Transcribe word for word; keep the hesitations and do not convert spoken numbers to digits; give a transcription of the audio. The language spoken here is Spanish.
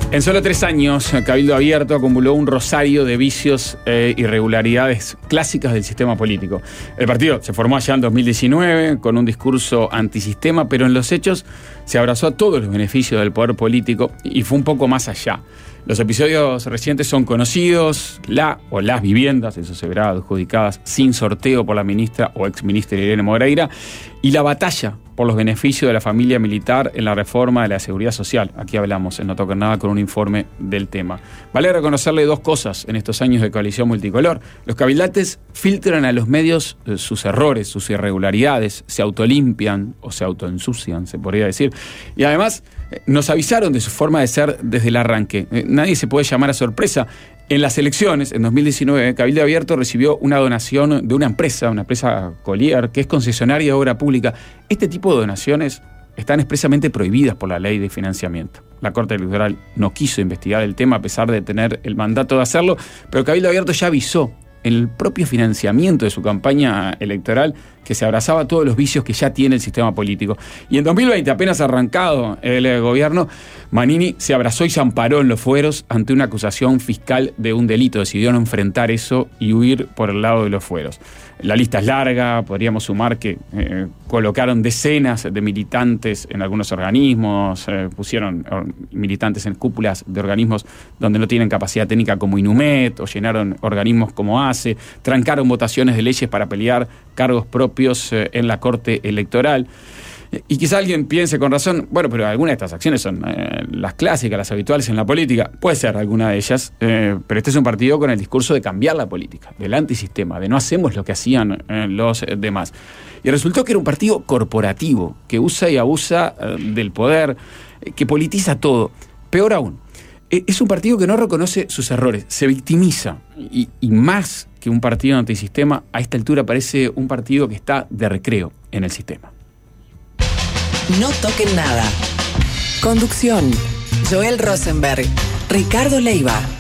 En solo tres años, Cabildo Abierto acumuló un rosario de vicios e irregularidades clásicas del sistema político. El partido se formó allá en dos mil diecinueve con un discurso antisistema, pero en los hechos se abrazó a todos los beneficios del poder político y fue un poco más allá. Los episodios recientes son conocidos, la o las viviendas, eso se verá, adjudicadas sin sorteo por la ministra o exministra Irene Moreira, y la batalla por los beneficios de la familia militar en la reforma de la seguridad social. Aquí hablamos en No Toquen Nada con un informe del tema. Vale reconocerle dos cosas en estos años de coalición multicolor. Los cabildantes filtran a los medios eh, sus errores, sus irregularidades, se autolimpian o se autoensucian, se podría decir. Y además eh, nos avisaron de su forma de ser desde el arranque. Eh, nadie se puede llamar a sorpresa. En las elecciones, en dos mil diecinueve, Cabildo Abierto recibió una donación de una empresa, una empresa Collier, que es concesionaria de obra pública. Este tipo de donaciones están expresamente prohibidas por la ley de financiamiento. La Corte Electoral no quiso investigar el tema a pesar de tener el mandato de hacerlo, pero Cabildo Abierto ya avisó en el propio financiamiento de su campaña electoral que se abrazaba a todos los vicios que ya tiene el sistema político. Y en dos mil veinte, apenas arrancado el gobierno, Manini se abrazó y se amparó en los fueros ante una acusación fiscal de un delito. Decidió no enfrentar eso y huir por el lado de los fueros. La lista es larga, podríamos sumar que eh, colocaron decenas de militantes en algunos organismos, eh, pusieron or, militantes en cúpulas de organismos donde no tienen capacidad técnica como Inumet, o llenaron organismos como ACE, trancaron votaciones de leyes para pelear cargos propios eh, en la Corte Electoral. Y quizá alguien piense con razón, bueno, pero algunas de estas acciones son eh, las clásicas, las habituales en la política. Puede ser alguna de ellas, eh, pero este es un partido con el discurso de cambiar la política, del antisistema, de no hacemos lo que hacían eh, los demás. Y resultó que era un partido corporativo, que usa y abusa eh, del poder, eh, que politiza todo. Peor aún, eh, es un partido que no reconoce sus errores, se victimiza. Y, y más que un partido antisistema, a esta altura parece un partido que está de recreo en el sistema. No Toquen Nada. Conducción: Joel Rosenberg, Ricardo Leiva.